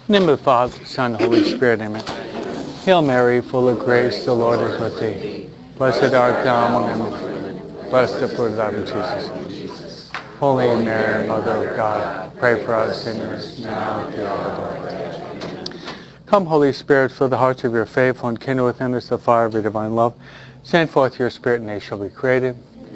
In the name of the Father, Son, and Holy Spirit, amen. Hail Mary, full of grace, the Lord is with thee. Blessed art thou among women, blessed the fruit of thy womb, Jesus. Holy Mary, Mother of God, pray for us sinners, now and at the hour of our death. Come, Holy Spirit, fill the hearts of your faithful, and kindle within us the fire of your divine love. Send forth your Spirit, and they shall be created.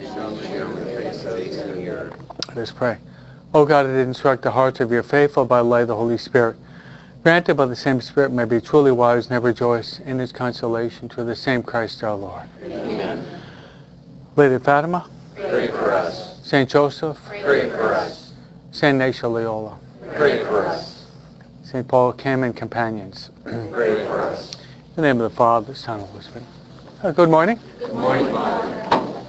Let us pray. O God, that instruct the hearts of your faithful by the light of the Holy Spirit, granted by the same Spirit may be truly wise and ever rejoice in his consolation through the same Christ our Lord. Amen. Lady Fatima, Pray for us. Saint Joseph, Pray for us. Saint Ignatius Loyola, Pray for us. Saint Paul Kim and companions. Pray for us. In the name of the Father, Son, and Holy Spirit. Good morning. Good morning, Father.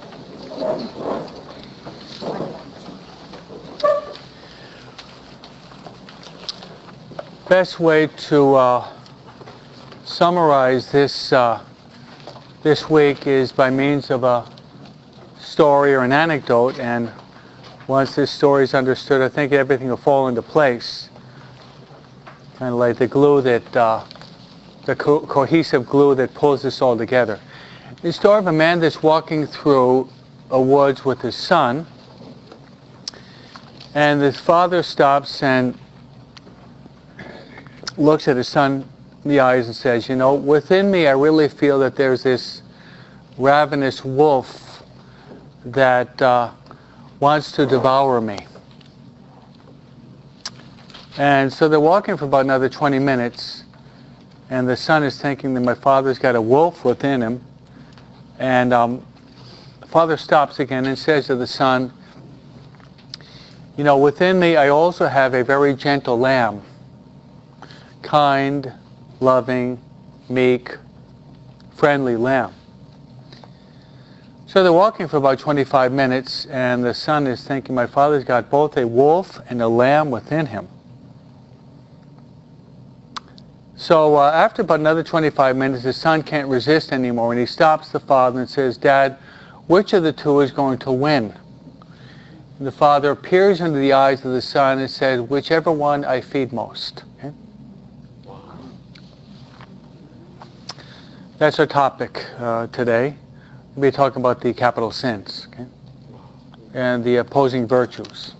Best way to summarize this week is by means of a story or an anecdote, and once this story is understood, I think everything will fall into place. Kind of like the glue that, the cohesive glue that pulls this all together. The story of a man that's walking through a woods with his son, and his father stops and looks at his son in the eyes and says, you know, within me I really feel that there's this ravenous wolf that wants to devour me. And so they're walking for about another 20 minutes, and the son is thinking that my father's got a wolf within him. And the father stops again and says to the son, you know, within me I also have a very gentle lamb. Kind, loving, meek, friendly lamb. So they're walking for about 25 minutes, and the son is thinking, my father's got both a wolf and a lamb within him. So after about another 25 minutes, the son can't resist anymore, and he stops the father and says, Dad, which of the two is going to win? And the father peers into the eyes of the son and says, whichever one I feed most. Okay? That's our topic today. We'll be talking about the capital sins, okay? And the opposing virtues.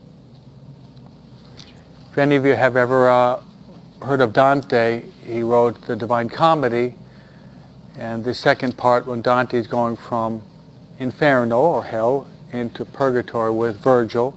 If any of you have ever heard of Dante, he wrote the Divine Comedy, and the second part when Dante is going from Inferno, or hell, into purgatory with Virgil.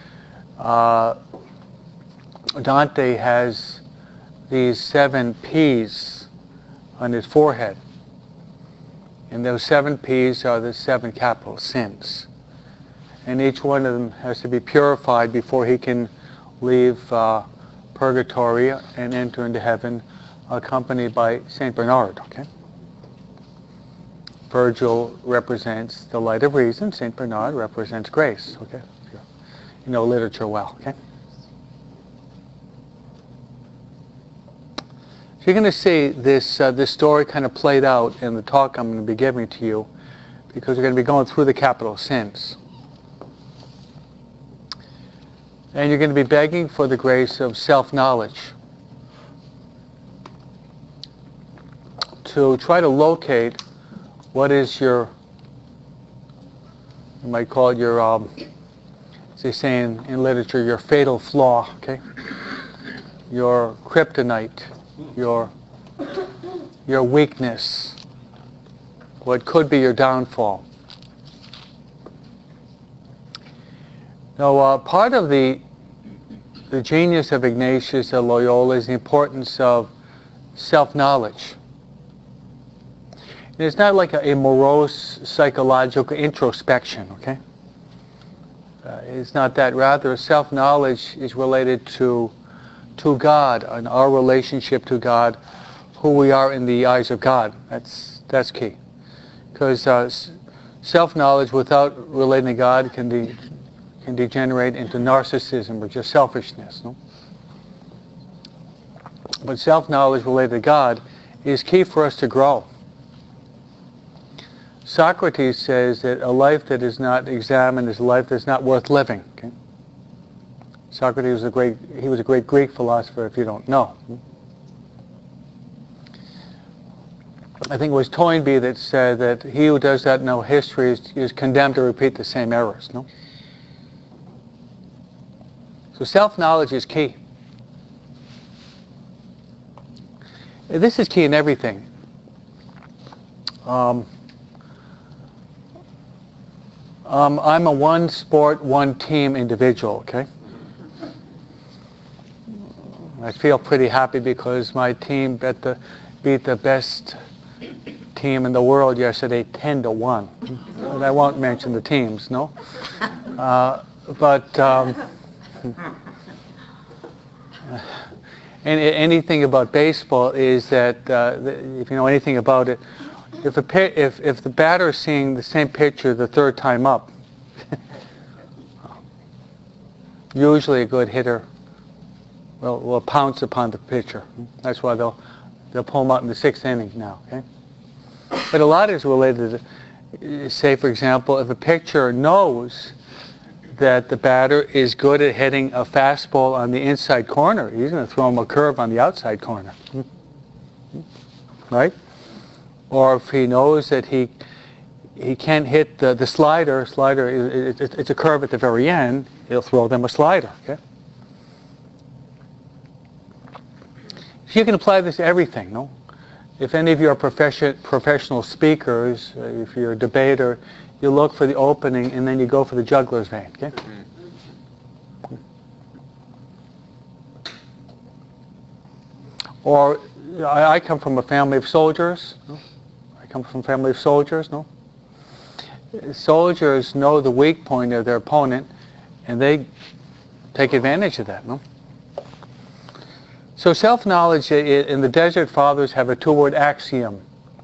Dante has these 7 P's on his forehead. And those 7 P's are the 7 capital sins. And each one of them has to be purified before he can leave purgatory and enter into heaven, accompanied by Saint Bernard. Okay? Virgil represents the light of reason. Saint Bernard represents grace. Okay? You know literature well. Okay? You're going to see this story kind of played out in the talk I'm going to be giving to you, because we're going to be going through the capital sins. And you're going to be begging for the grace of self-knowledge to try to locate what is your, you might call it your, as they say in literature, your fatal flaw, okay? Your kryptonite. Your weakness, what could be your downfall. Now, part of the genius of Ignatius of Loyola is the importance of self-knowledge. And it's not like a morose psychological introspection, okay? It's not that. Rather, self-knowledge is related to God and our relationship to God, who we are in the eyes of God. That's key. Because self-knowledge without relating to God can degenerate into narcissism or just selfishness. No? But self-knowledge related to God is key for us to grow. Socrates says that a life that is not examined is a life that's not worth living. Okay? Socrates was a great Greek philosopher, if you don't know. I think it was Toynbee that said that he who does not know history is condemned to repeat the same errors. No? So self-knowledge is key. This is key in everything. I'm a one sport, one team individual, okay? I feel pretty happy because my team beat the best team in the world yesterday 10-1. And I won't mention the teams, no? Anything about baseball is that if you know anything about it, if the batter is seeing the same pitcher the third time up, usually a good hitter will pounce upon the pitcher. That's why they'll pull him out in the 6th inning now. Okay, but a lot is related to, say for example, if a pitcher knows that the batter is good at hitting a fastball on the inside corner, he's going to throw him a curve on the outside corner, right? Or if he knows that he can't hit the slider, it's a curve at the very end, he'll throw them a slider. Okay. So you can apply this to everything, no? If any of you are professional speakers, if you're a debater, you look for the opening and then you go for the juggler's vein. Okay? Or I come from a family of soldiers. No? No? Soldiers know the weak point of their opponent and they take advantage of that. No? So self-knowledge in the Desert Fathers have a 2-word axiom.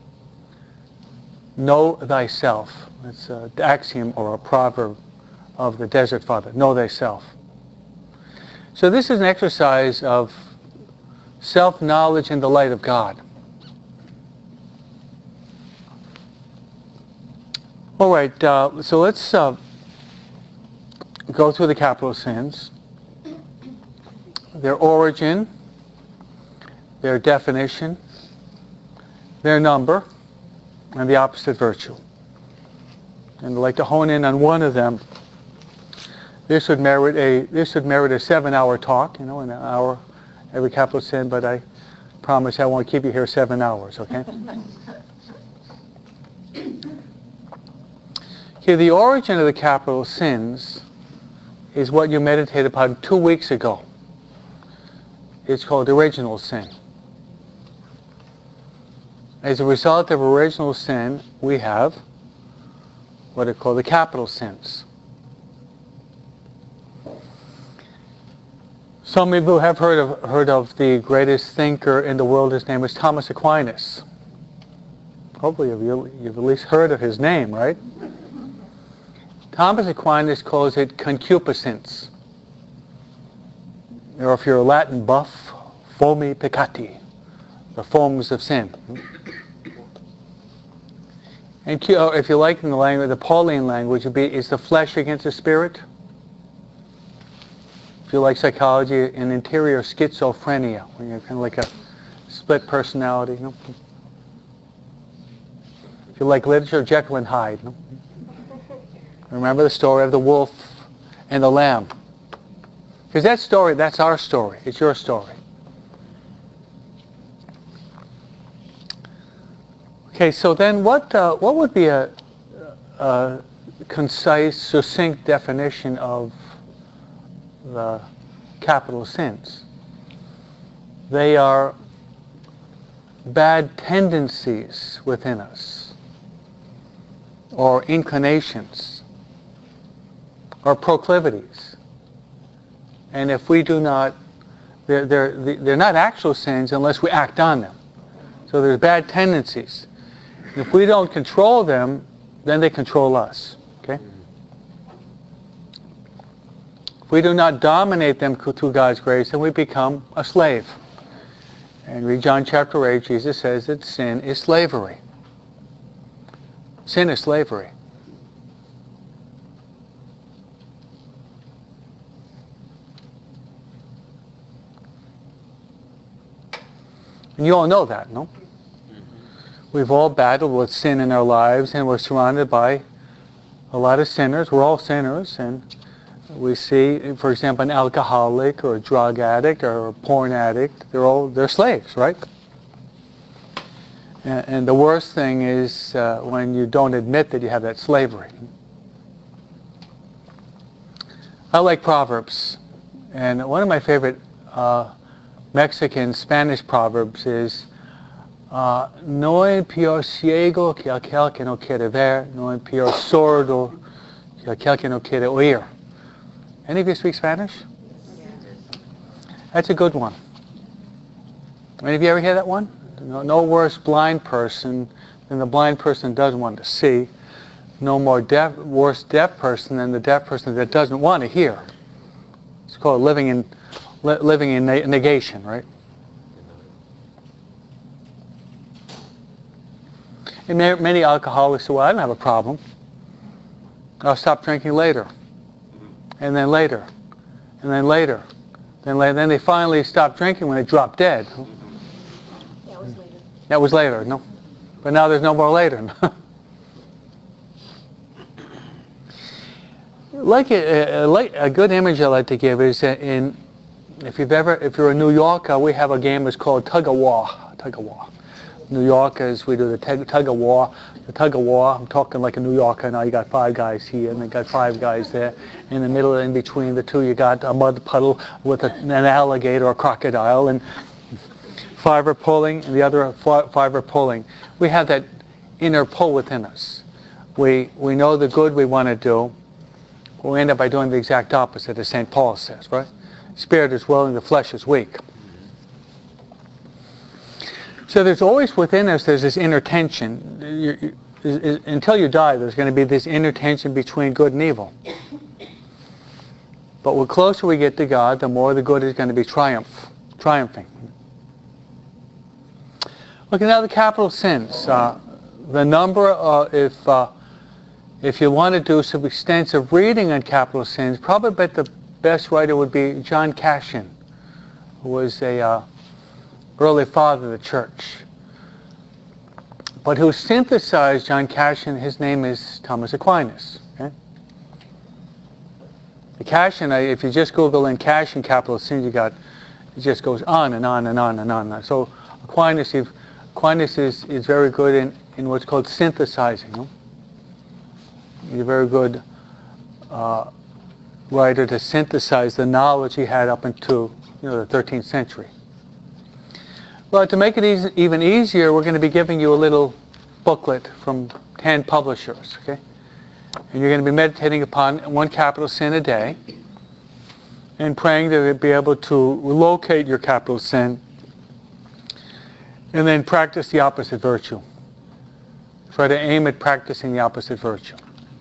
Know thyself. It's an axiom or a proverb of the Desert Father. Know thyself. So this is an exercise of self-knowledge in the light of God. All right, so let's go through the capital sins, their origin, their definition, their number, and the opposite virtue. And I'd like to hone in on one of them. This would merit a 7-hour talk, an hour every capital sin, but I promise I won't keep you here 7 hours, okay? Here, the origin of the capital sins is what you meditated upon 2 weeks ago. It's called original sin. As a result of original sin, we have what are called the capital sins. Some of you have heard of the greatest thinker in the world. His name was Thomas Aquinas. Hopefully you've at least heard of his name, right? Thomas Aquinas calls it concupiscence. Or if you're a Latin buff, fomi peccati, the foams of sin. And if you like in the language, the Pauline language, is the flesh against the spirit. If you like psychology, an interior schizophrenia, when you're kind of like a split personality. No? If you like literature, Jekyll and Hyde. No? Remember the story of the wolf and the lamb. Because that story, that's our story. It's your story. Okay, so then what would be a concise, succinct definition of the capital sins? They are bad tendencies within us, or inclinations, or proclivities. And if we do not, they're not actual sins unless we act on them. So there's bad tendencies. If we don't control them, then they control us. Okay? If we do not dominate them through God's grace, then we become a slave. And read John chapter 8, Jesus says that sin is slavery. Sin is slavery. And you all know that, no? We've all battled with sin in our lives, and we're surrounded by a lot of sinners. We're all sinners, and we see, for example, an alcoholic or a drug addict or a porn addict. They're slaves, right? And the worst thing is when you don't admit that you have that slavery. I like Proverbs, and one of my favorite Mexican Spanish proverbs is no hay peor ciego que aquel que no quiere ver, no hay peor sordo que aquel que no quiere oír. Any of you speak Spanish? That's a good one. Any of you ever hear that one? No worse blind person than the blind person that doesn't want to see. No worse deaf person than the deaf person that doesn't want to hear. It's called living in negation, right? And many alcoholics say, well, I don't have a problem. I'll stop drinking later. And then later. And then later. Then they finally stop drinking when they drop dead. That was later. That was later, no? But now there's no more later. A good image I like to give is if you're a New Yorker, we have a game that's called tug of war. New Yorkers, we do the tug of war. The tug of war, I'm talking like a New Yorker now. You got 5 guys here, and they got 5 guys there. In the middle, in between the two, you got a mud puddle with an alligator or a crocodile, and 5 are pulling, and the other 5 are pulling. We have that inner pull within us. We know the good we want to do, but we end up by doing the exact opposite, as St. Paul says, right? Spirit is willing, the flesh is weak. So there's always within us, there's this inner tension. Until you die, there's going to be this inner tension between good and evil. But the closer we get to God, the more the good is going to be triumphing. Okay, now the capital sins. The number, if you want to do some extensive reading on capital sins, probably the best writer would be John Cassian, who was a early father of the church. But who synthesized John Cassian, his name is Thomas Aquinas. Okay? The Cassian, if you just Google in Cassian capital sins, it just goes on and on and on and on. So Aquinas is very good in what's called synthesizing. No? He's a very good writer to synthesize the knowledge he had up into the 13th century. Well, to make it even easier, we're going to be giving you a little booklet from 10 publishers, okay? And you're going to be meditating upon one capital sin a day and praying to be able to locate your capital sin and then practice the opposite virtue. Try to aim at practicing the opposite virtue.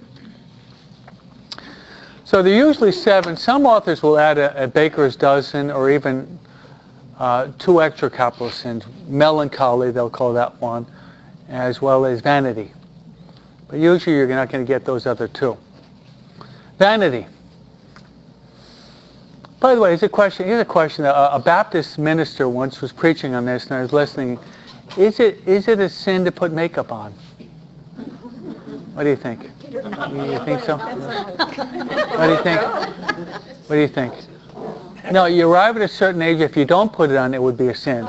So there are usually 7. Some authors will add a baker's dozen or even 2 extra capital sins. Melancholy, they'll call that one, as well as vanity. But usually you're not going to get those other 2. Vanity. By the way, here's a question. A Baptist minister once was preaching on this, and I was listening. Is it a sin to put makeup on? What do you think? You think so? What do you think? No, you arrive at a certain age, if you don't put it on, it would be a sin.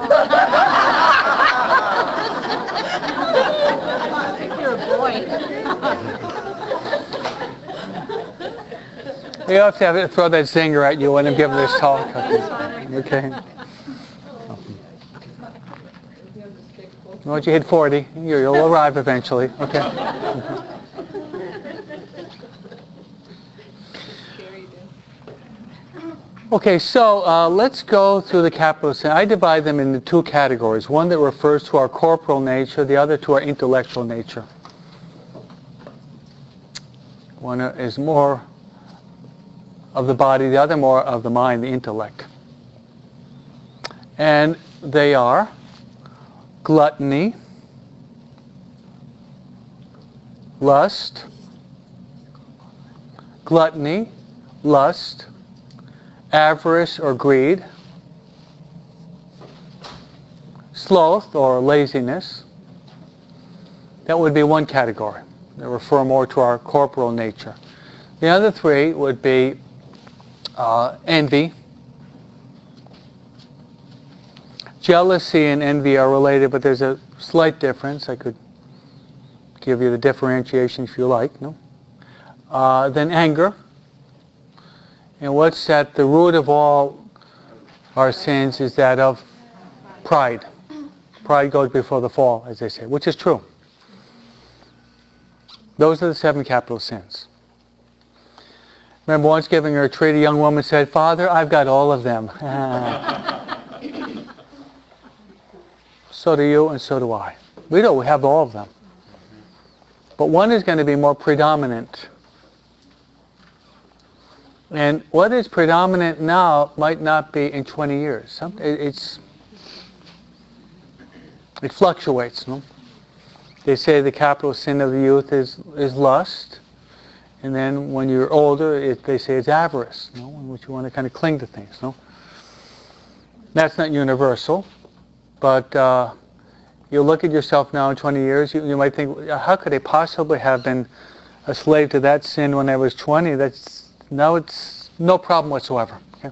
You're a boy. You have to throw that zinger at you when I'm giving this talk. Okay. Once you hit 40, you'll arrive eventually. Okay. Okay, so let's go through the capital sin. I divide them into 2 categories. One that refers to our corporal nature, the other to our intellectual nature. One is more of the body, the other more of the mind, the intellect. And they are gluttony, lust, avarice or greed, sloth or laziness. That would be one category. They refer more to our corporal nature. The other three would be envy. Jealousy and envy are related, but there's a slight difference. I could give you the differentiation if you like. No? Then anger. And what's at the root of all our sins is that of pride. Pride goes before the fall, as they say, which is true. Those are the 7 capital sins. Remember once giving a retreat, a young woman said, "Father, I've got all of them." So do you, and so do I. We have all of them. But one is going to be more predominant. And what is predominant now might not be in 20 years. It fluctuates. No? They say the capital sin of the youth is lust. And then when you're older, they say it's avarice, no? In which you want to kind of cling to things. No? That's not universal. But you look at yourself now in 20 years, you might think, how could I possibly have been a slave to that sin when I was 20? Now it's no problem whatsoever. Okay?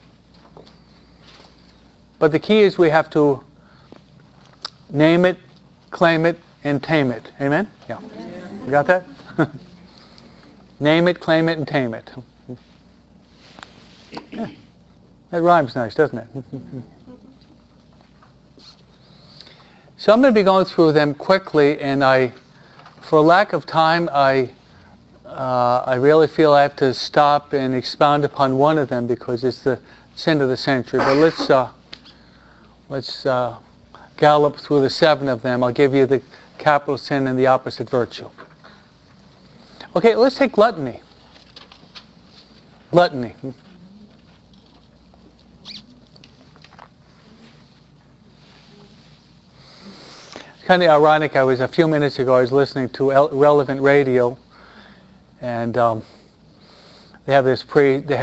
But the key is we have to name it, claim it, and tame it. Amen? Yeah. You got that? Name it, claim it, and tame it. Yeah. That rhymes nice, doesn't it? So I'm going to be going through them quickly, and for lack of time, I really feel I have to stop and expound upon one of them because it's the sin of the century. But let's gallop through the 7 of them. I'll give you the capital sin and the opposite virtue. Okay, let's take gluttony. Gluttony. Kind of ironic. A few minutes ago, I was listening to Relevant Radio, and they have this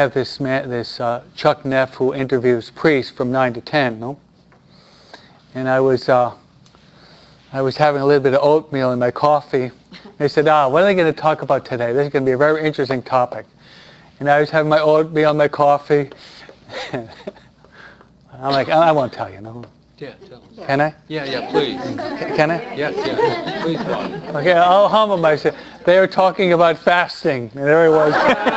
Chuck Neff who interviews priests from 9 to 10, no? And I was having a little bit of oatmeal in my coffee. They said, what are they going to talk about today? This is going to be a very interesting topic. And I was having my oatmeal and my coffee. I'm like, I won't tell you, no? Yeah, tell them. Can I? Yeah, please. Can I? Yes, please, Ron. Okay, I'll humble myself. They were talking about fasting, and there he was.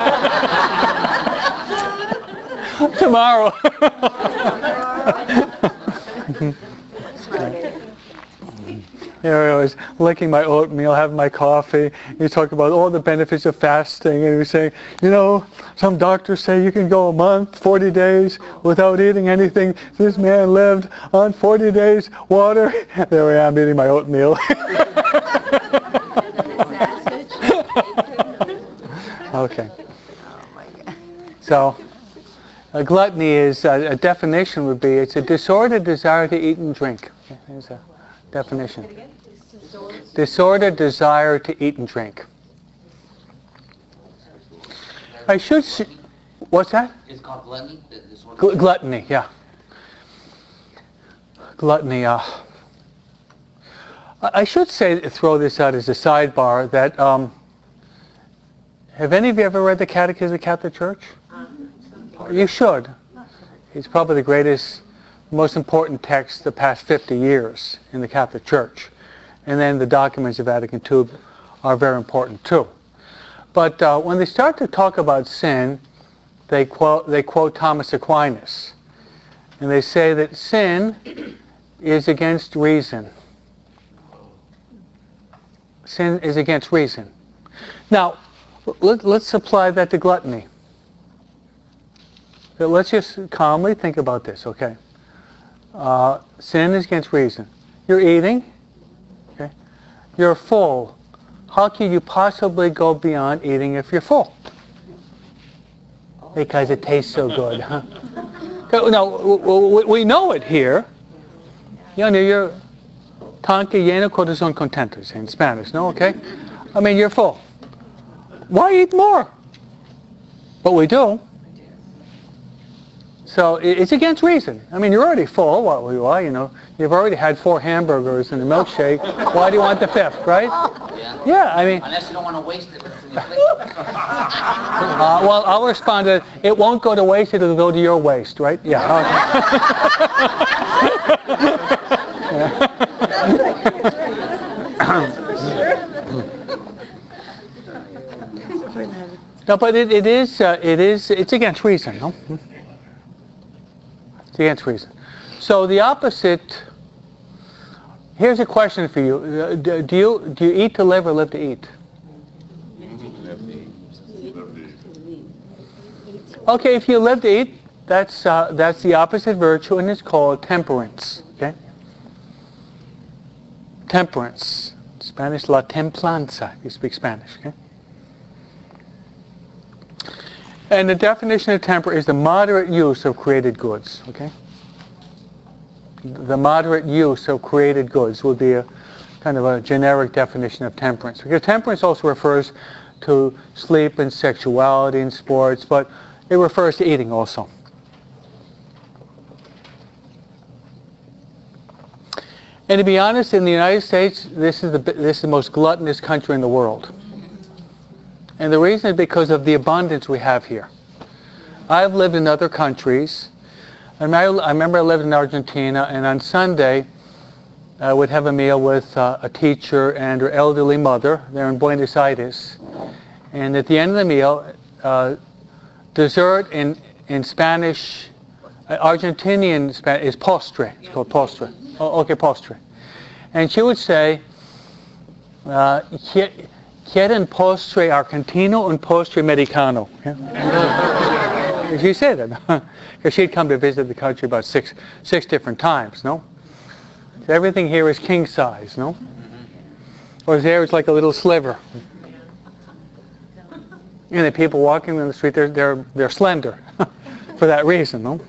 Tomorrow. There I was, licking my oatmeal, having my coffee. He talked about all the benefits of fasting, and he was saying, some doctors say you can go a month, 40 days, without eating anything. This man lived on 40 days, water. There I am eating my oatmeal. Okay. So, gluttony is, a definition would be, it's a disordered desire to eat and drink. Okay, there's a definition. Disordered desire to eat and drink. What's that? It's called gluttony? Gluttony, yeah. Gluttony. I should throw this out as a sidebar, that have any of you ever read the Catechism of the Catholic Church? You should. It's probably the greatest, most important text the past 50 years in the Catholic Church. And then the documents of Vatican II are very important too. But when they start to talk about sin, they quote Thomas Aquinas. And they say that sin is against reason. Sin is against reason. Now, let's apply that to gluttony. So let's just calmly think about this, okay? Sin is against reason. You're eating. Okay? You're full. How can you possibly go beyond eating if you're full? Because it tastes so good, huh? No, we know it here. You're tanque lleno, corazón contento in Spanish, no? Okay? I mean, you're full. Why eat more? But we do. So it's against reason. I mean, you're already full. What you are, you've already had 4 hamburgers and a milkshake. Why do you want the 5th, right? Yeah. Yeah, I mean. Unless you don't want to waste it. Well, I'll respond to it won't go to waste, it'll go to your waste, right? Yeah. No, but it's against reason, no? It's against reason. So the opposite, here's a question for you. Do you eat to live or live to eat? Okay, if you live to eat, that's the opposite virtue, and it's called temperance. Okay, temperance. Spanish, la templanza. You speak Spanish. Okay. And the definition of temper is the moderate use of created goods. Okay. The moderate use of created goods would be a kind of a generic definition of temperance. Because temperance also refers to sleep and sexuality and sports, but it refers to eating also. And to be honest, in the United States, this is the most gluttonous country in the world. And the reason is because of the abundance we have here. I've lived in other countries. I remember I lived in Argentina, and on Sunday I would have a meal with a teacher and her elderly mother. They're in Buenos Aires. And at the end of the meal, dessert in Spanish, Argentinian is postre. It's called postre. Oh, okay, postre. And she would say, quieren postre argentino and postre mexicano. Yeah? She said it. Because she'd come to visit the country about six different times, no? So everything here is king size, no? Or there it's like a little sliver. And the people walking in the street, they're slender for that reason, no?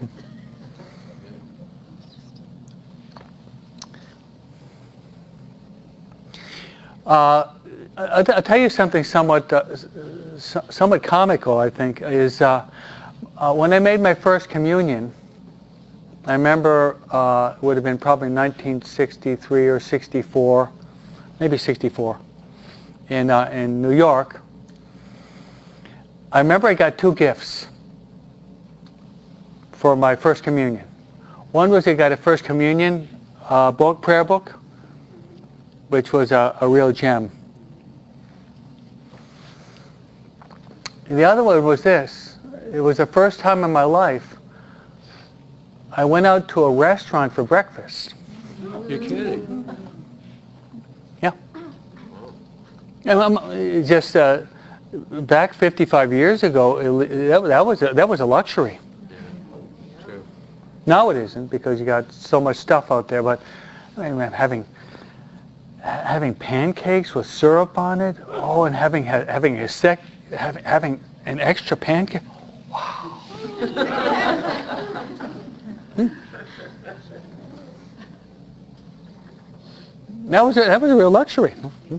I'll tell you something somewhat comical, I think, is when I made my first communion, I remember it would have been probably 1963 or 64, maybe 64, in New York. I remember I got 2 gifts for my first communion. One was I got a first communion book, prayer book, which was a real gem. And the other one was this. It was the first time in my life I went out to a restaurant for breakfast. You're kidding. Yeah. And just back 55 years ago, that was a luxury. Yeah, true. Now it isn't, because you got so much stuff out there. But I mean, having pancakes with syrup on it, and having an extra pancake. Wow. That was a real luxury.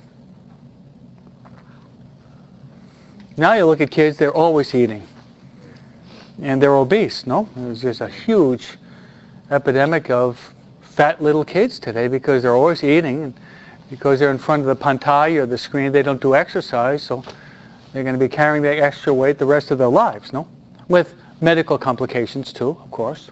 Now you look at kids; they're always eating, and they're obese. No, there's just a huge epidemic of fat little kids today because they're always eating, and because they're in front of the pantalla or the screen, they don't do exercise, so they're going to be carrying that extra weight the rest of their lives. No, with medical complications too, of course.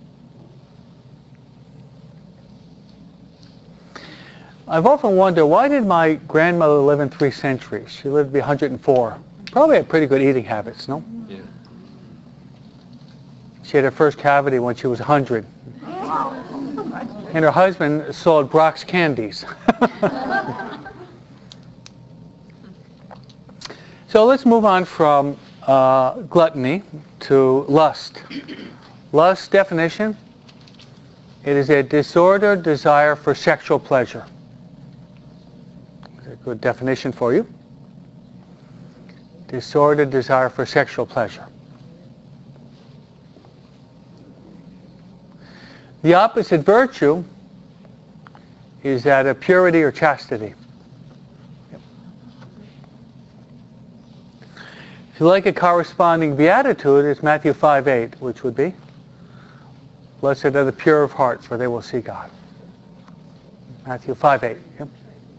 I've often wondered, why did my grandmother live in 3 centuries? She lived to be 104. Probably had pretty good eating habits, no? Yeah. She had her first cavity when she was 100. And her husband sold Brock's candies. So let's move on from gluttony to lust. Lust definition: it is a disordered desire for sexual pleasure. That's a good definition for you. Disordered desire for sexual pleasure. The opposite virtue is that of purity or chastity. If you like a corresponding beatitude, it's Matthew 5:8, which would be, Blessed are the pure of heart, for they will see God. Matthew 5:8. Yep.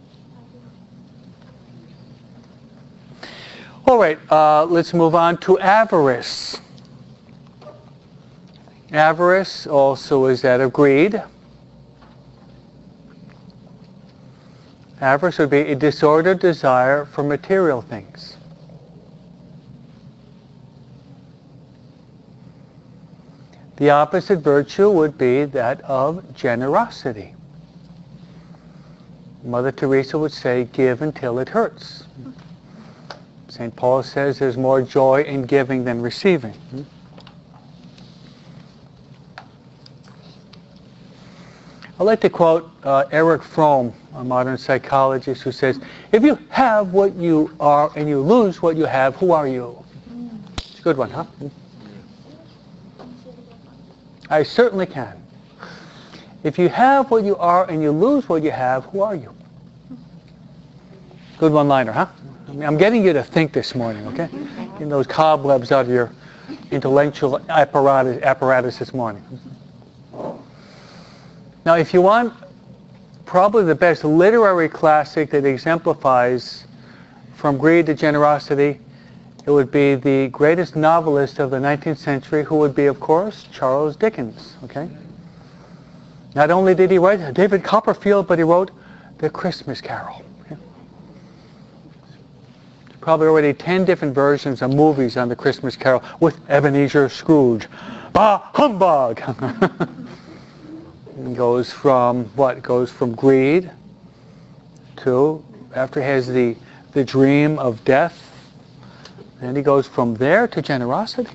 All right, let's move on to avarice. Avarice also is that of greed. Avarice would be a disordered desire for material things. The opposite virtue would be that of generosity. Mother Teresa would say, give until it hurts. St. Paul says there's more joy in giving than receiving. I'd like to quote Erich Fromm, a modern psychologist, who says, if you have what you are and you lose what you have, who are you? It's a good one, huh? I certainly can. If you have what you are and you lose what you have, who are you? Good one-liner, huh? I'm getting you to think this morning, okay? Getting those cobwebs out of your intellectual apparatus this morning. Now, if you want probably the best literary classic that exemplifies from greed to generosity, it would be the greatest novelist of the 19th century, who would be, of course, Charles Dickens, okay? Not only did he write David Copperfield, but he wrote The Christmas Carol. Okay? Probably already 10 different versions of movies on The Christmas Carol with Ebenezer Scrooge. Bah, humbug! It goes from what? It goes from greed to, after he has the dream of death, and he goes from there to generosity.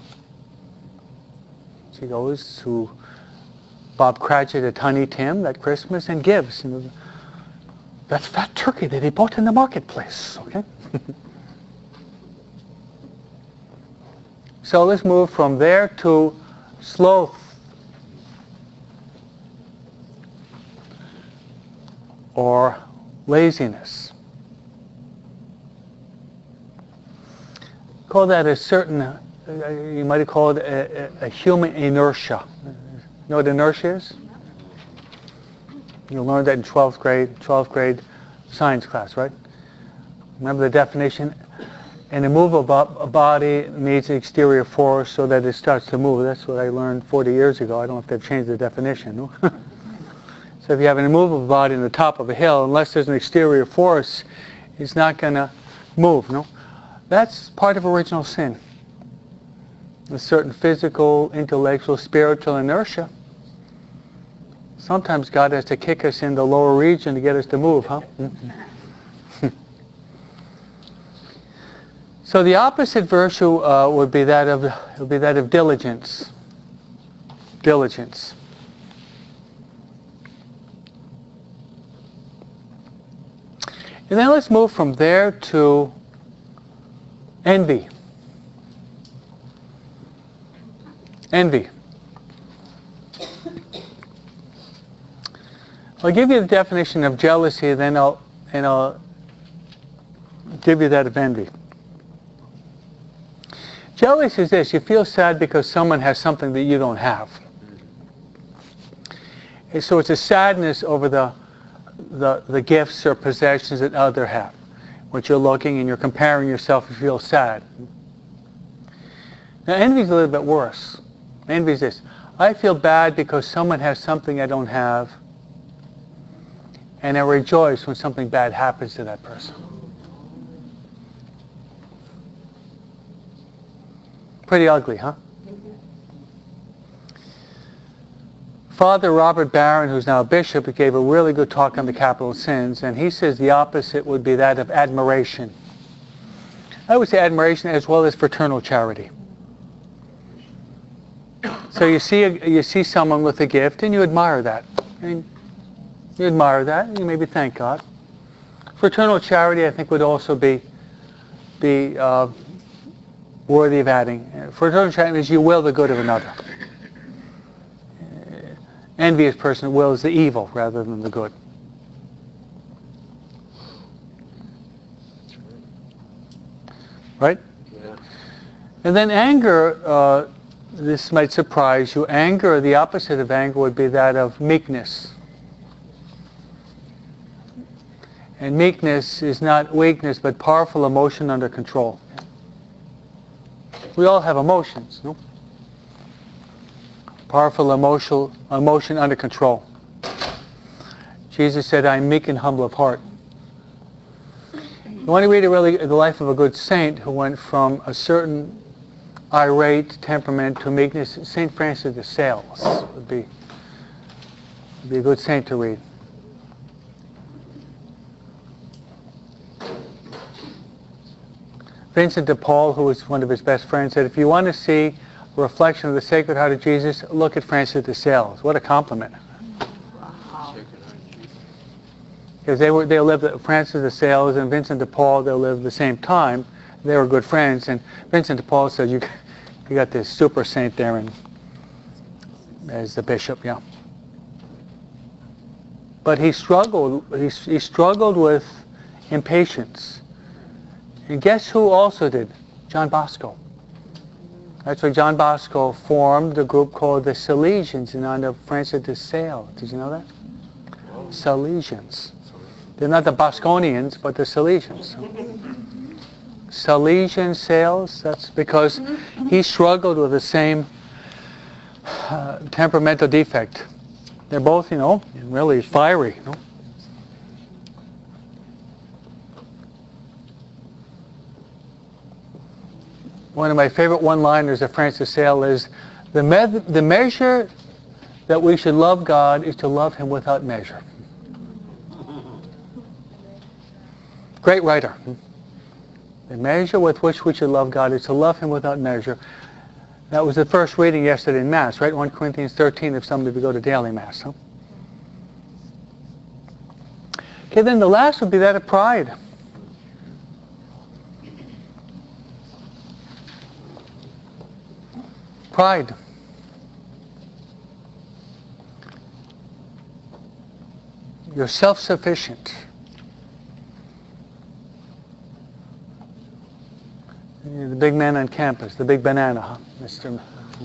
He goes to Bob Cratchit at Tiny Tim that Christmas and gives that fat turkey that he bought in the marketplace. Okay. So let's move from there to sloth, or laziness. Call that a certain, you might call it a human inertia. You know what inertia is? You learned that in 12th grade science class, right? Remember the definition? An immovable body needs exterior force so that it starts to move. That's what I learned 40 years ago. I don't know if they've changed the definition. No? So if you have an immovable body on the top of a hill, unless there's an exterior force, it's not going to move. No? That's part of original sin. A certain physical, intellectual, spiritual inertia. Sometimes God has to kick us in the lower region to get us to move, huh? So the opposite virtue would be that of diligence. Diligence. And then let's move from there to envy. Envy. I'll give you the definition of jealousy, then I'll give you that of envy. Jealousy is this: you feel sad because someone has something that you don't have. And so it's a sadness over the gifts or possessions that others have. What you're looking and you're comparing yourself, you feel sad. Now envy is a little bit worse. Envy is this: I feel bad because someone has something I don't have, and I rejoice when something bad happens to that person. Pretty ugly, huh? Father Robert Barron, who's now a bishop, gave a really good talk on the capital sins, and he says the opposite would be that of admiration. I would say admiration as well as fraternal charity. So you see someone with a gift, and you admire that. And you admire that, and you maybe thank God. Fraternal charity, I think, would also be worthy of adding. Fraternal charity is you will the good of another. Envious person wills the evil rather than the good. Right? Yeah. And then anger this might surprise you. Anger, the opposite of anger would be that of meekness. And meekness is not weakness, but powerful emotion under control. We all have emotions, no? Powerful emotion under control. Jesus said, "I am meek and humble of heart." You want to read the life of a good saint who went from a certain irate temperament to meekness. St. Francis de Sales would be a good saint to read. Vincent de Paul, who was one of his best friends, said, if you want to see a reflection of the Sacred Heart of Jesus, look at Francis de Sales. What a compliment. Because they lived, Francis de Sales and Vincent de Paul, they lived the same time. They were good friends, and Vincent de Paul said, you got this super saint there as the bishop, yeah. But he struggled with impatience. And guess who also did? John Bosco. That's why John Bosco formed a group called the Salesians in honor of Francis de Sales. Did you know that? Salesians. They're not the Bosconians, but the Salesians. Salesian Sales, that's because he struggled with the same temperamental defect. They're both, really fiery. One of my favorite one-liners of Francis de Sales is, the measure that we should love God is to love Him without measure. Great writer. The measure with which we should love God is to love Him without measure. That was the first reading yesterday in Mass, right? 1 Corinthians 13, if some of you go to daily Mass. Huh? Okay, then the last would be that of pride. Pride. You're self-sufficient. You're the big man on campus, the big banana, huh? Mr.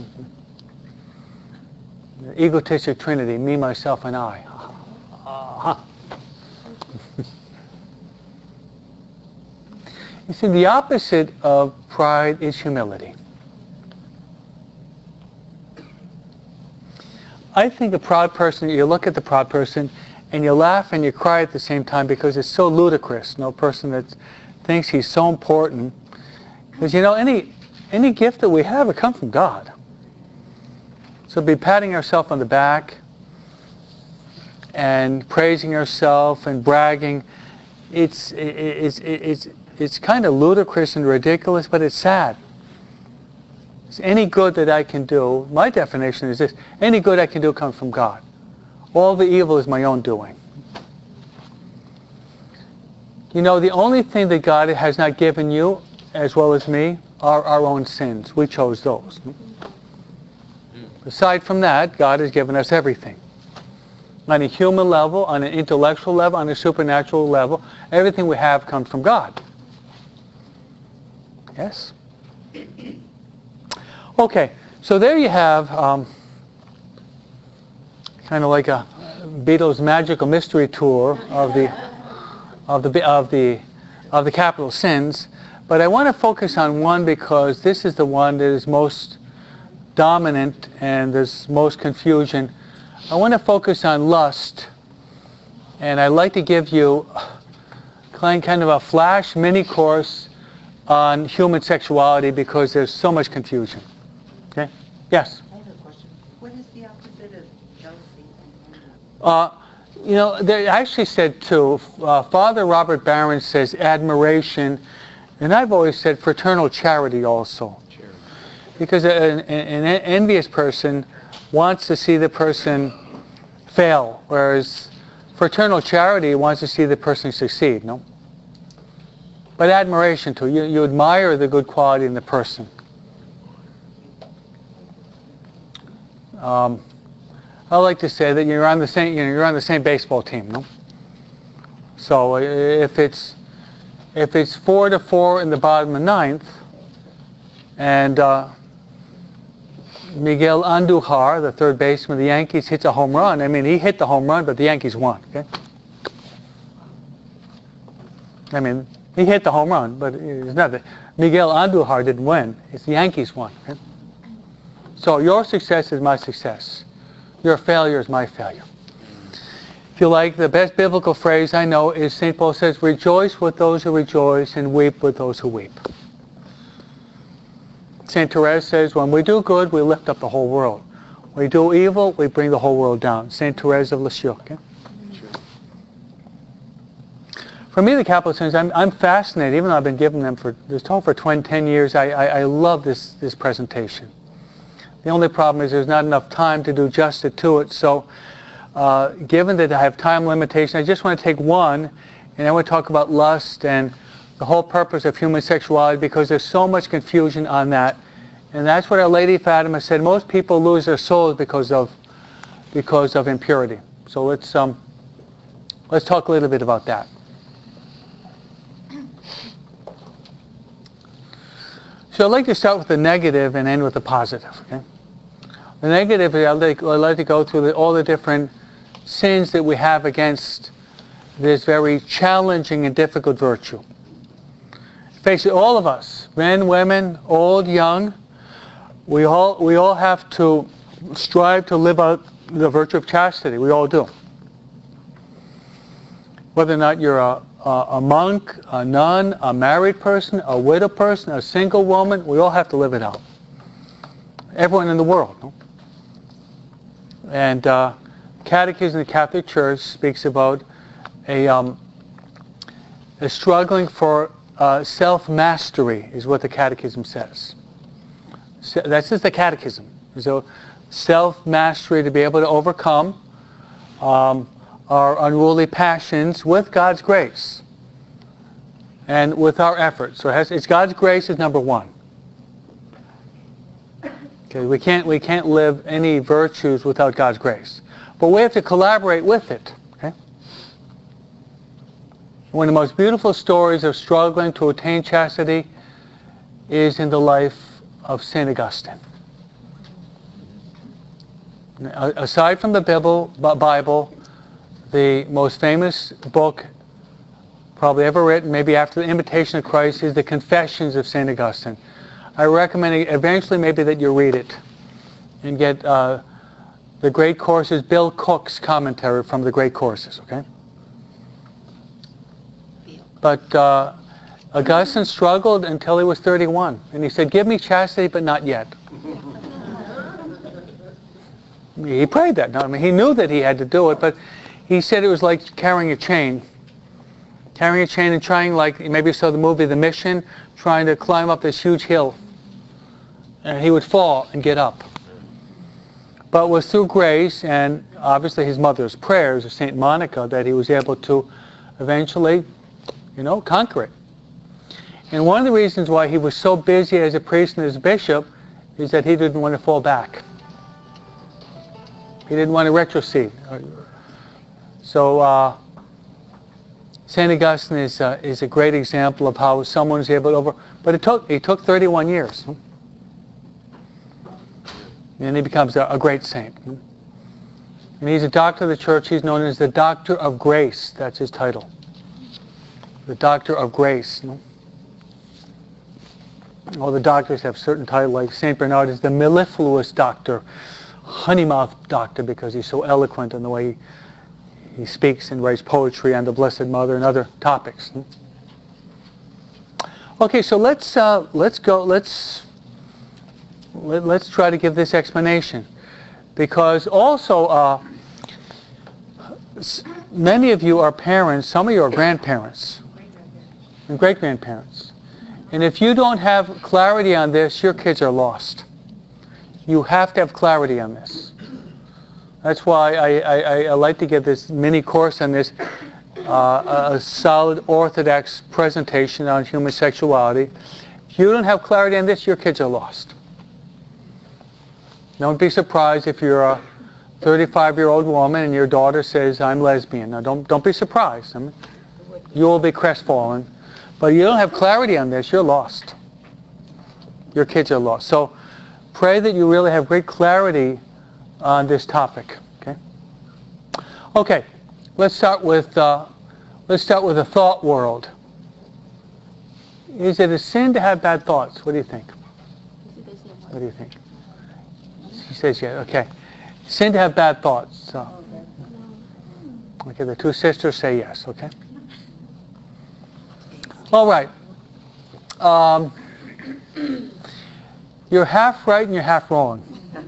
The egotistic trinity, me, myself, and I. You see, the opposite of pride is humility. I think a proud person, you look at the proud person and you laugh and you cry at the same time because it's so ludicrous. No person that thinks he's so important. Because any gift that we have, it comes from God. So be patting ourselves on the back and praising ourselves and bragging. It's kind of ludicrous and ridiculous, but it's sad. Any good that I can do, my definition is this, any good I can do comes from God. All the evil is my own doing. The only thing that God has not given you, as well as me, are our own sins. We chose those. Aside from that, God has given us everything. On a human level, on an intellectual level, on a supernatural level, everything we have comes from God. Yes? Okay, so there you have kind of like a Beatles magical mystery tour of the capital sins. But I want to focus on one because this is the one that is most dominant and there's most confusion. I want to focus on lust, and I'd like to give you kind of a flash mini course on human sexuality because there's so much confusion. Okay? Yes? I have a question. What is the opposite of jealousy and anger? They actually said two. Father Robert Barron says admiration, and I've always said fraternal charity also. Charity. Because an envious person wants to see the person fail, whereas fraternal charity wants to see the person succeed, no? But admiration too. You admire the good quality in the person. I like to say that you're on the same baseball team, no? So if it's 4-4 in the bottom of the ninth, and Miguel Andujar, the third baseman of the Yankees, hits a home run. I mean, he hit the home run, but the Yankees won. Okay. I mean, he hit the home run, but it's not that. Miguel Andujar didn't win. It's the Yankees won. Okay? So your success is my success. Your failure is my failure. If you like, the best biblical phrase I know is St. Paul says, rejoice with those who rejoice and weep with those who weep. St. Therese says, when we do good, we lift up the whole world. When we do evil, we bring the whole world down. St. Therese of Lisieux. Okay? For me, the Capuchins, I'm fascinated, even though I've been giving them this talk for 10 years, I love this presentation. The only problem is there's not enough time to do justice to it, so given that I have time limitation, I just want to take one, and I want to talk about lust and the whole purpose of human sexuality, because there's so much confusion on that. And that's what Our Lady of Fatima said, most people lose their souls because of impurity. So let's talk a little bit about that. So I'd like to start with the negative and end with the positive. Okay? The negative, I'd like to go through all the different sins that we have against this very challenging and difficult virtue. Face it, all of us, men, women, old, young, we all have to strive to live out the virtue of chastity. We all do. Whether or not you're a monk, a nun, a married person, a widow person, a single woman, we all have to live it out. Everyone in the world. No? And Catechism of the Catholic Church speaks about a struggling for self-mastery is what the Catechism says. So that's just the Catechism. So self-mastery to be able to overcome our unruly passions with God's grace and with our efforts. So it's God's grace is number one. Okay, we can't live any virtues without God's grace, but we have to collaborate with it. Okay? One of the most beautiful stories of struggling to attain chastity is in the life of St. Augustine. Aside from the Bible, the most famous book probably ever written, maybe after the Imitation of Christ, is the Confessions of St. Augustine. I recommend eventually maybe that you read it and get the Great Courses, Bill Cook's commentary from the Great Courses, okay? But Augustine struggled until he was 31, and he said, give me chastity, but not yet. He prayed that. No, I mean, he knew that he had to do it, but he said it was like carrying a chain. Carrying a chain and trying, like, maybe you saw the movie The Mission, trying to climb up this huge hill. And he would fall and get up. But it was through grace and obviously his mother's prayers of St. Monica that he was able to eventually, conquer it. And one of the reasons why he was so busy as a priest and as a bishop is that he didn't want to fall back. He didn't want to retrocede. So St. Augustine is a great example of how someone is able to but it took 31 years. And he becomes a great saint. And he's a doctor of the church. He's known as the Doctor of Grace. That's his title. The Doctor of Grace. All the doctors have certain titles, like St. Bernard is the mellifluous doctor, honeymouth doctor, because he's so eloquent in the way he speaks and writes poetry on the Blessed Mother and other topics. Okay, so let's try to give this explanation, because also many of you are parents, some of you are grandparents and great-grandparents, and if you don't have clarity on this, your kids are lost. You have to have clarity on this. That's why I like to give this mini course on this, a solid orthodox presentation on human sexuality. If you don't have clarity on this, your kids are lost. Don't be surprised if you're a 35-year-old woman and your daughter says, I'm lesbian. Now don't be surprised. I mean, you will be crestfallen. But you don't have clarity on this, you're lost. Your kids are lost. So pray that you really have great clarity on this topic. Okay. Okay. Let's start with the thought world. Is it a sin to have bad thoughts? What do you think? What do you think? She says yes. Okay. Sin to have bad thoughts. So. Okay, the two sisters say yes. Okay. All right. You're half right and you're half wrong.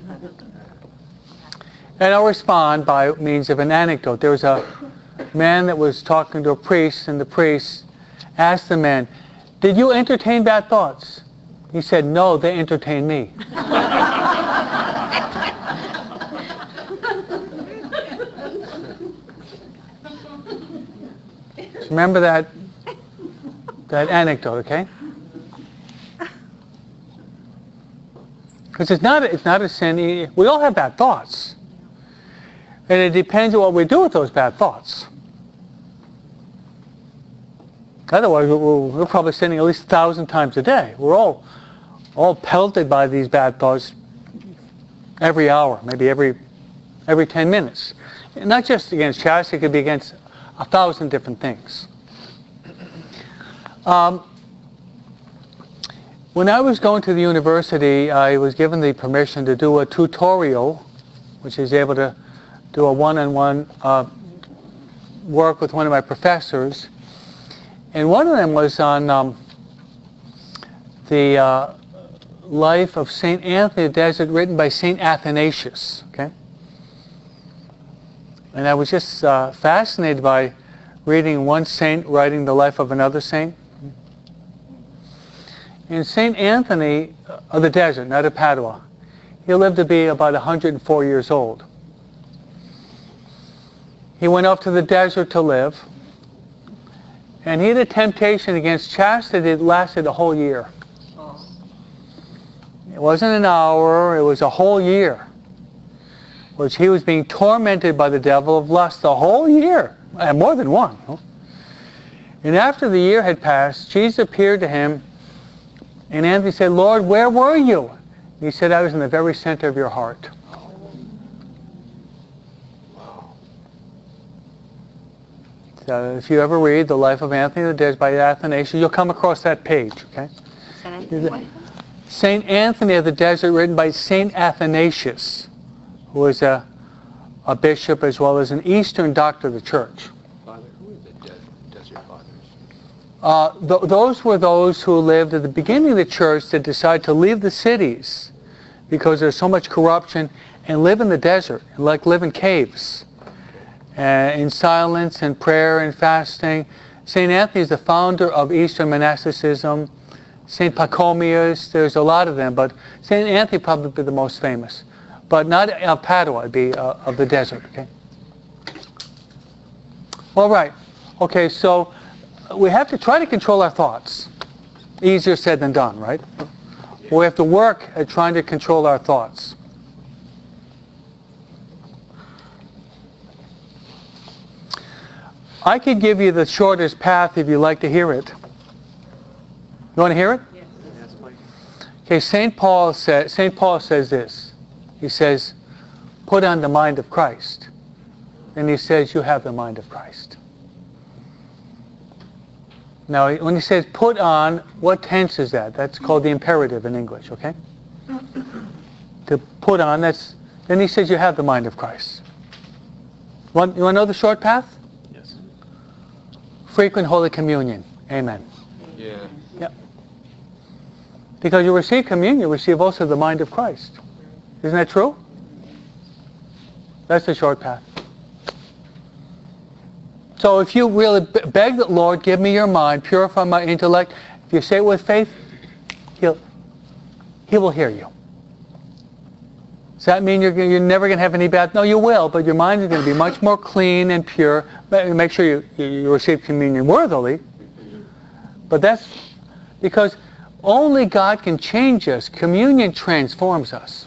And I'll respond by means of an anecdote. There was a man that was talking to a priest, and the priest asked the man, "Did you entertain bad thoughts?" He said, "No, they entertain me." Remember that anecdote, okay? Because it's not a sin. We all have bad thoughts. And it depends on what we do with those bad thoughts. Otherwise, we're probably sinning at least 1,000 times a day. We're all pelted by these bad thoughts every hour, maybe every 10 minutes. And not just against chastity, it could be against 1,000 different things. When I was going to the university, I was given the permission to do a tutorial, which is able to do a one-on-one work with one of my professors. And one of them was on the life of St. Anthony of the Desert, written by St. Athanasius. Okay? And I was just fascinated by reading one saint writing the life of another saint. And St. Anthony of the Desert, not of Padua, he lived to be about 104 years old. He went off to the desert to live, and he had a temptation against chastity that lasted a whole year. It wasn't an hour, it was a whole year, which he was being tormented by the devil of lust the whole year, and more than one. And after the year had passed, Jesus appeared to him, and Anthony said, "Lord, where were you?" He said, "I was in the very center of your heart." So if you ever read The Life of Anthony of the Desert by Athanasius, you'll come across that page, okay? St. Anthony of the Desert, written by St. Athanasius, who was a bishop as well as an Eastern doctor of the church. Father, who are the desert fathers? Those were those who lived at the beginning of the church that decided to leave the cities because there's so much corruption and live in the desert, like live in caves, in silence and prayer and fasting. St. Anthony is the founder of Eastern monasticism. St. Pachomius, there's a lot of them, but St. Anthony probably the most famous. But not of Padua, it'd be of the desert, okay? All right. Okay, so we have to try to control our thoughts. Easier said than done, right? We have to work at trying to control our thoughts. I could give you the shortest path if you'd like to hear it. You want to hear it? Yes. Okay, St. Paul says this. He says, put on the mind of Christ. And he says, you have the mind of Christ. Now, when he says put on, what tense is that? That's called the imperative in English, okay? To put on, then he says you have the mind of Christ. You want to know the short path? Yes. Frequent Holy Communion. Amen. Yeah. Yep. Because you receive communion, you receive also the mind of Christ. Isn't that true? That's the short path. So if you really beg the Lord, give me your mind, purify my intellect, if you say it with faith, He will hear you. Does that mean you're never going to have any bad? No, you will, but your mind is going to be much more clean and pure. Make sure you receive communion worthily. But that's because only God can change us. Communion transforms us.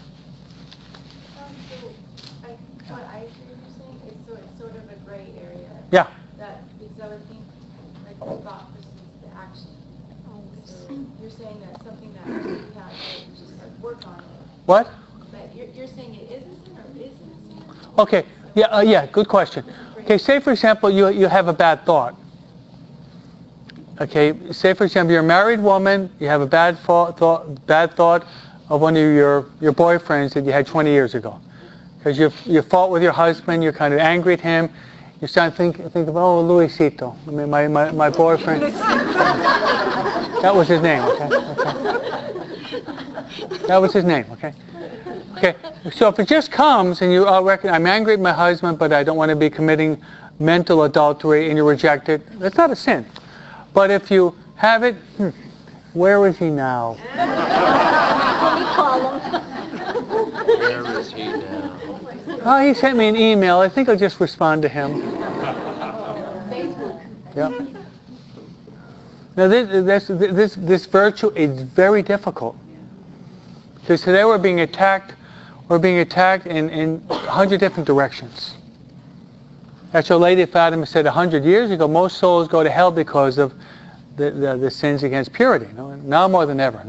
What I hear you saying is it's sort of a gray area. Yeah. Because I would think like the thought versus the action. So you're saying that something that you have to just like work on it, What? But you're saying it is a sin or isn't a sin? Okay, yeah, good question. Okay, say for example you have a bad thought. Okay, say for example you're a married woman, you have a bad thought of one of your boyfriends that you had 20 years ago. Because you fought with your husband, you're kind of angry at him, you start think of, oh, Luisito, I mean my boyfriend. That was his name, okay? That was his name, okay? Okay, so if it just comes and you reckon, I'm angry at my husband, but I don't want to be committing mental adultery, and you reject it, that's not a sin. But if you have it, where is he now? Where is he now? Oh, he sent me an email. I think I'll just respond to him. Yeah. Now this virtue is very difficult. Because today we're being attacked in 100 different directions. That's what Lady Fatima said 100 years ago. Most souls go to hell because of the sins against purity. Now more than ever.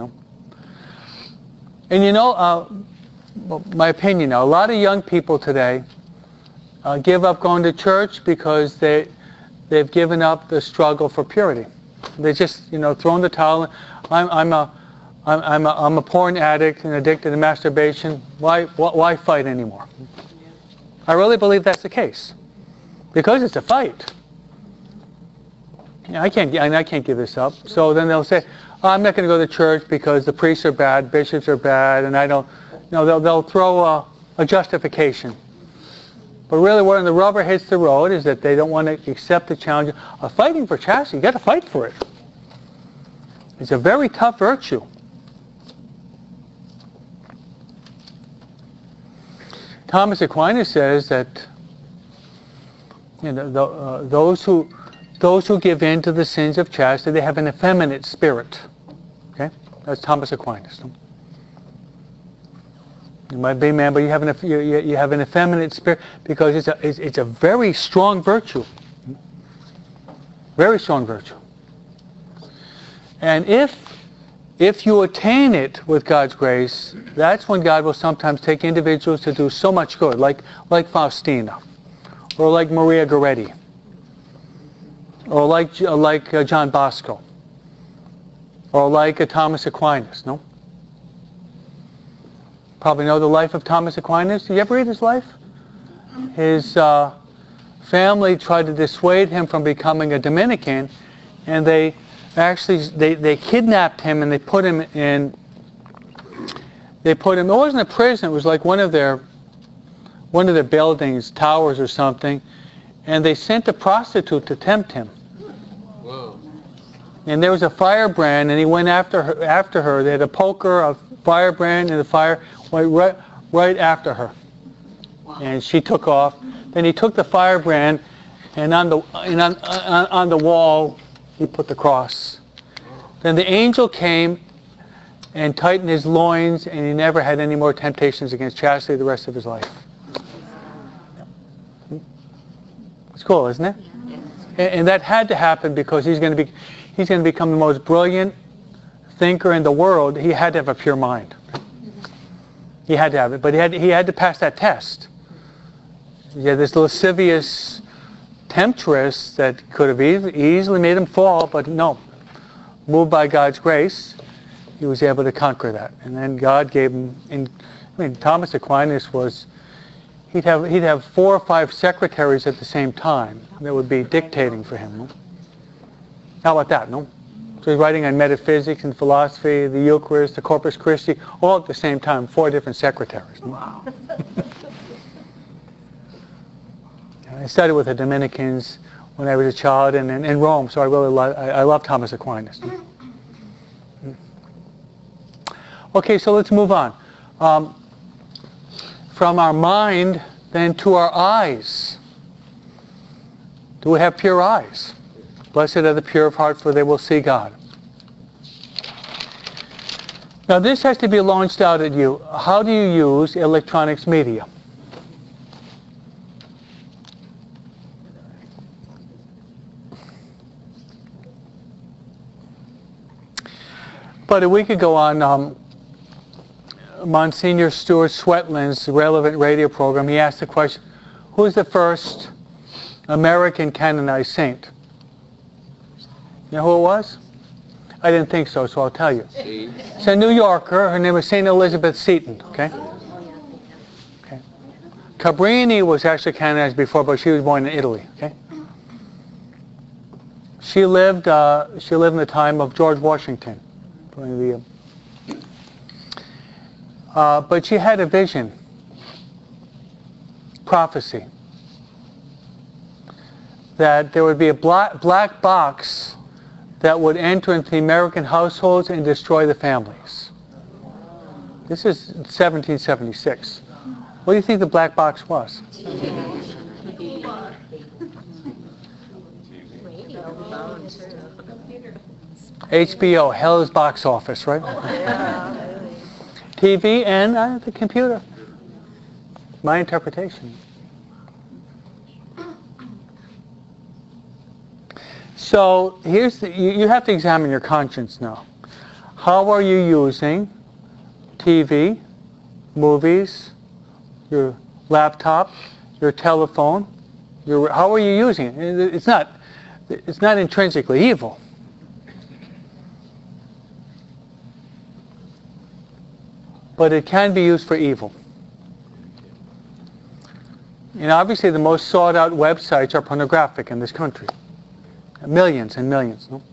And my opinion now, a lot of young people today give up going to church because they've given up the struggle for purity. They just thrown the towel. I'm a porn addict and addicted to masturbation. Why fight anymore? I really believe that's the case. Because it's a fight. I can't give this up. So then they'll say, oh, I'm not going to go to church because the priests are bad, bishops are bad, and I don't. They'll throw a justification. But really, when the rubber hits the road, is that they don't want to accept the challenge of fighting for chastity. You got to fight for it. It's a very tough virtue. Thomas Aquinas says that those who give in to the sins of chastity, they have an effeminate spirit. Okay, that's Thomas Aquinas. You might be a man, but you have an effeminate spirit because it's a very strong virtue. Very strong virtue. And if you attain it with God's grace, that's when God will sometimes take individuals to do so much good, like Faustina, or like Maria Goretti, or like John Bosco, or like Thomas Aquinas. No? Probably know the life of Thomas Aquinas. Did you ever read his life? His family tried to dissuade him from becoming a Dominican, and they kidnapped him and they put him in. It wasn't a prison. It was like one of their buildings, towers or something, and they sent a prostitute to tempt him. Whoa. And there was a firebrand, and he went after her. They had a poker, a firebrand, and the fire went right after her. Wow. And she took off. Then he took the firebrand, and on the wall he put the cross. Then the angel came and tightened his loins, and he never had any more temptations against chastity the rest of his life. It's cool, isn't it? And that had to happen because he's going to become the most brilliant thinker in the world. He had to have a pure mind. He had to have it, but he had to pass that test. Yeah, this lascivious temptress that could have easily made him fall, but no. Moved by God's grace, he was able to conquer that. And then God gave him. Thomas Aquinas was. He'd have 4 or 5 secretaries at the same time that would be dictating for him. No? How about that? No. So he's writing on metaphysics and philosophy, the Eucharist, the Corpus Christi, all at the same time. 4 different secretaries. No? Wow. I studied with the Dominicans when I was a child in Rome, so I love Thomas Aquinas. Okay, so let's move on. From our mind, then to our eyes. Do we have pure eyes? Blessed are the pure of heart, for they will see God. Now this has to be launched out at you. How do you use electronics media? But we could go on. Monsignor Stuart Sweatland's relevant radio program, he asked the question, who's the first American canonized saint? You know who it was? I didn't think so, so I'll tell you. It's a New Yorker. Her name was St. Elizabeth Seton, okay? Okay. Cabrini was actually canonized before, but she was born in Italy, okay? She lived in the time of George Washington. But she had a vision, prophecy, that there would be a black box that would enter into the American households and destroy the families. This is 1776. What do you think the black box was? HBO, hell's box office, right? TV and the computer. My interpretation. So here's you have to examine your conscience now. How are you using TV, movies, your laptop, your telephone? How are you using it? It's not intrinsically evil. But it can be used for evil. And obviously the most sought out websites are pornographic in this country. Millions and millions. No?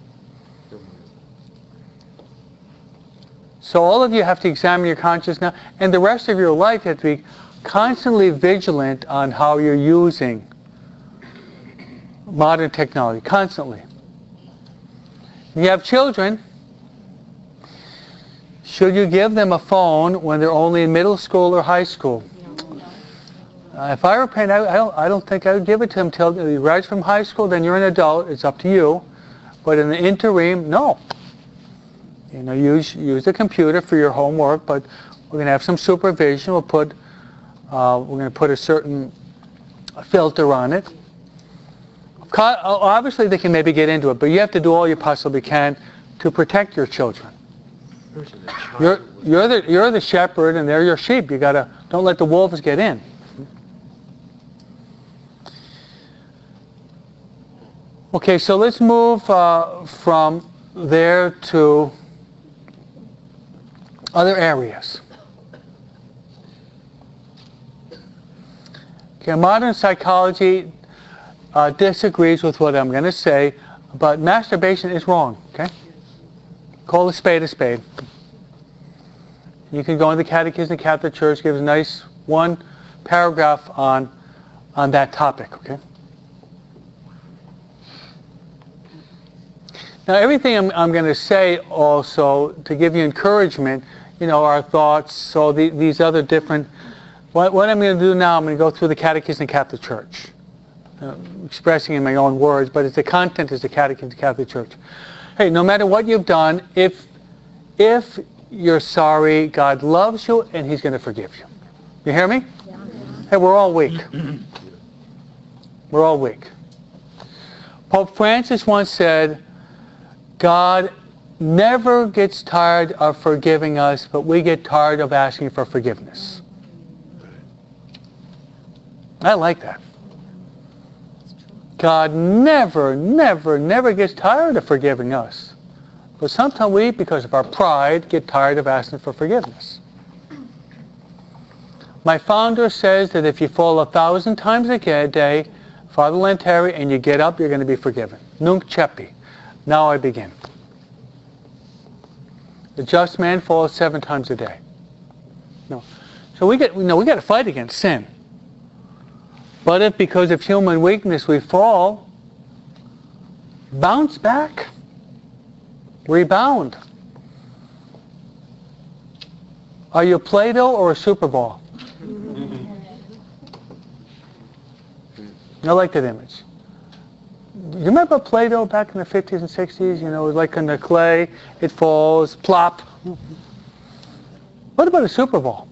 So all of you have to examine your conscience now, and the rest of your life you have to be constantly vigilant on how you're using modern technology, constantly. You have children. Should you give them a phone when they're only in middle school or high school? If I were a parent, I don't think I would give it to them until you graduate from high school. Then you're an adult. It's up to you. But in the interim, no. You know, use the computer for your homework. But we're going to have some supervision. We're going to put a certain filter on it. Obviously, they can maybe get into it, but you have to do all you possibly can to protect your children. You're the shepherd, and they're your sheep. Don't let the wolves get in. Okay, so let's move from there to other areas. Okay, modern psychology disagrees with what I'm going to say, but masturbation is wrong. Okay, call a spade a spade. You can go in the Catechism of the Catholic Church, gives a nice one paragraph on that topic. Okay. Now, everything I'm going to say also to give you encouragement, our thoughts. So these other different. What I'm going to do now, I'm going to go through the Catechism of the Catholic Church, expressing in my own words, but the content is the Catechism of the Catholic Church. Hey, no matter what you've done, if you're sorry, God loves you, and He's going to forgive you. You hear me? Yeah. Hey, we're all weak. We're all weak. Pope Francis once said, God never gets tired of forgiving us, but we get tired of asking for forgiveness. I like that. God never, never, never gets tired of forgiving us. But sometimes we, because of our pride, get tired of asking for forgiveness. My founder says that if you fall 1,000 times a day, Father Lanteri, and you get up, you're going to be forgiven. Nunc cepi. Now I begin. The just man falls 7 times a day. No. So we got to fight against sin. But if because of human weakness we fall, bounce back. Rebound. Are you a Play-Doh or a Super Bowl? I like that image. You remember Play-Doh back in the 50s and 60s? It was like in the clay, it falls, plop. What about a Super Bowl?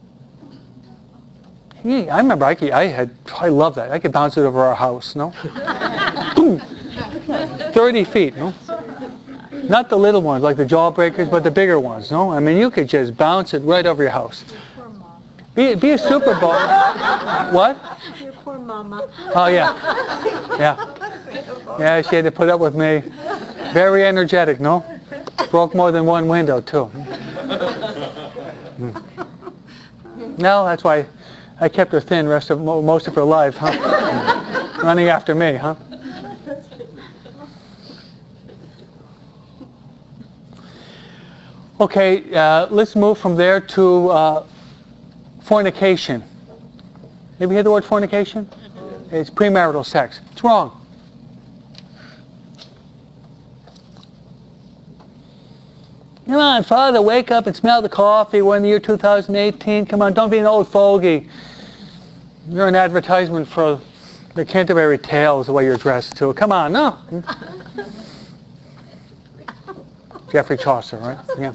I remember I love that. I could bounce it over our house, no? Boom! 30 feet, no? Not the little ones like the jawbreakers, but the bigger ones, no? I mean, you could just bounce it right over your house. Poor mom. Be a Super Bowl. What? Your poor mama. Oh, yeah. Yeah. Yeah, she had to put up with me. Very energetic, no? Broke more than one window, too. No, that's why I kept her thin most of her life, huh? Running after me, huh? Okay, let's move from there to fornication. Have you heard the word fornication? It's premarital sex. It's wrong. Come on, Father, wake up and smell the coffee. We're in the year 2018. Come on, don't be an old fogey. You're an advertisement for the Canterbury Tales, the way you're dressed, too. Come on, no. Geoffrey Chaucer, right? Yeah.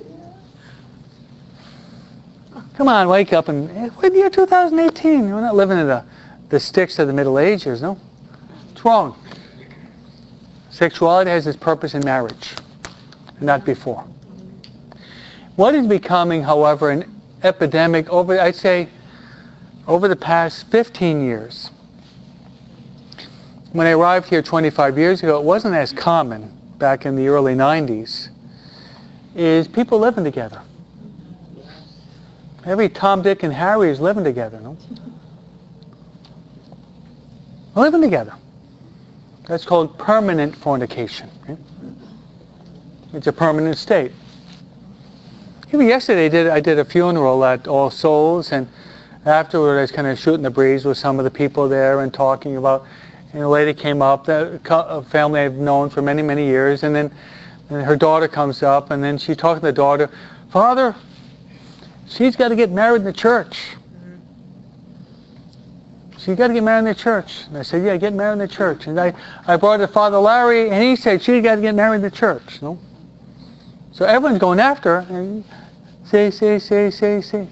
Come on, wake up. And we're in the year 2018. We're not living in the sticks of the Middle Ages, no? It's wrong. Sexuality has its purpose in marriage, not before. What is becoming, however, an epidemic I'd say, over the past 15 years. When I arrived here 25 years ago, it wasn't as common back in the early 90s, is people living together. Every Tom, Dick, and Harry is living together, no? Living together. That's called permanent fornication. Okay? It's a permanent state. Even yesterday I did a funeral at All Souls, and afterward I was kind of shooting the breeze with some of the people there and talking about, and a lady came up, a family I've known for many, many years, and then her daughter comes up, and then she's talking to the daughter, Father, she's got to get married in the church. She's got to get married in the church. And I said, yeah, get married in the church. And I brought her to Father Larry, and he said, she's got to get married in the church. No? So everyone's going after her. And see.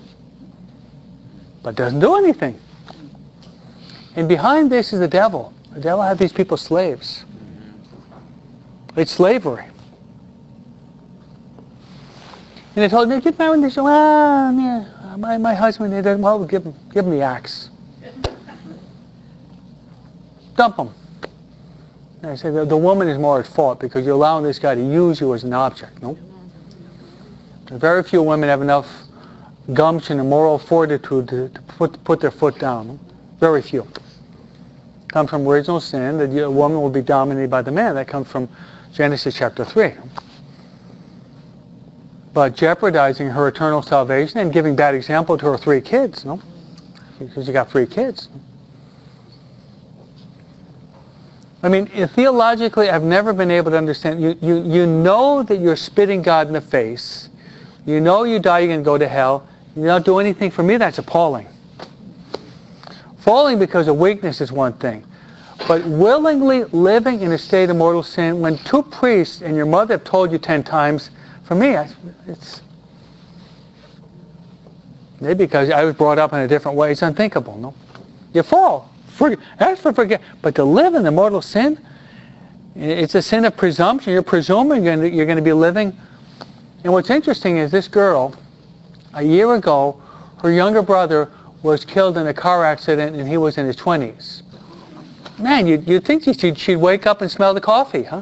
But doesn't do anything. And behind this is the devil. The devil had these people slaves. It's slavery. And they told me, get married. And they said, well, yeah, my husband, he doesn't, well, give him the axe. Dump him. And I said, the woman is more at fault because you're allowing this guy to use you as an object, no? Very few women have enough gumption and moral fortitude to put their foot down. No? Very few. Comes from original sin, that a woman will be dominated by the man. That comes from Genesis chapter 3. But jeopardizing her eternal salvation and giving bad example to her 3 kids, no? Because you got 3 kids. I mean, theologically, I've never been able to understand. You know that you're spitting God in the face. You know you die, you're going to go to hell. You don't do anything for me, that's appalling. Falling because of weakness is one thing. But willingly living in a state of mortal sin, when 2 priests and your mother have told you 10 times, for me, it's maybe because I was brought up in a different way, it's unthinkable, no? You fall. Ask for forgiveness. But to live in the mortal sin, it's a sin of presumption. You're presuming you're going to be living. And what's interesting is this girl, a year ago, her younger brother was killed in a car accident and he was in his 20s. Man, you'd think she'd wake up and smell the coffee, huh?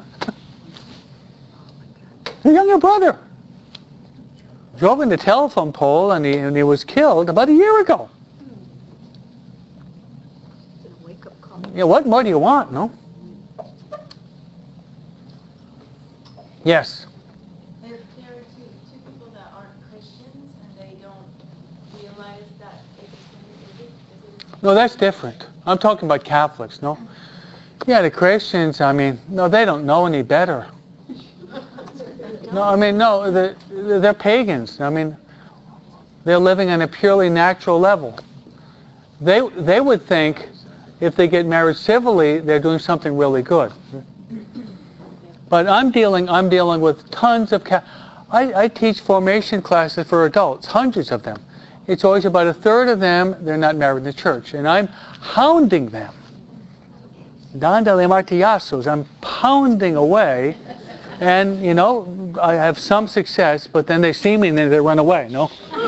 Her younger brother drove in the telephone pole and he was killed about a year ago. Yeah, what more do you want, no? Yes. There are two people that aren't Christians and they don't realize that it's a sin. Is it? No, that's different. I'm talking about Catholics, no? Yeah, the Christians, I mean, no, they don't know any better. No, I mean, no, they're pagans. I mean, they're living on a purely natural level. They would think if they get married civilly, they're doing something really good. But I'm dealing with tons of I teach formation classes for adults, hundreds of them. It's always about a third of them, they're not married in the church. And I'm hounding them. Dandele martillazos, I'm pounding away And, you know, I have some success, but then they see me and then they run away, no?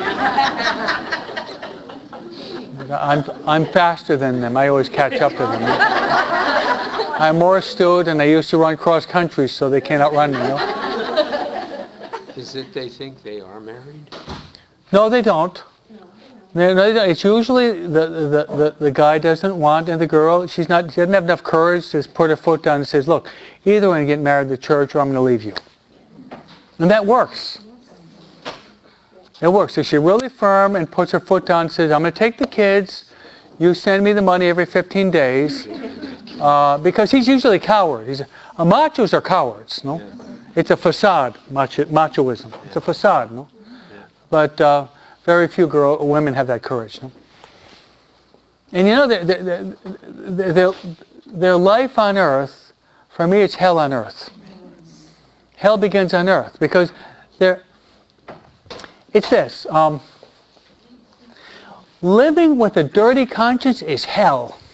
I'm faster than them. I always catch up to them. I'm more astute, and I used to run cross country, so they can't outrun me, no? Is it they think they are married? No, they don't. It's usually the guy doesn't want, and the girl, she doesn't have enough courage to put her foot down and says, look, either I'm going to get married to the church or I'm going to leave you. And that works. It works. If she's really firm and puts her foot down and says, I'm going to take the kids, you send me the money every 15 days, because he's usually a coward. Machos are cowards, no? It's a facade, machoism. It's a facade, no? But very few women have that courage, no? And you know, their life on earth, for me, it's hell on earth. Hell begins on earth, because it's this. Living with a dirty conscience is hell.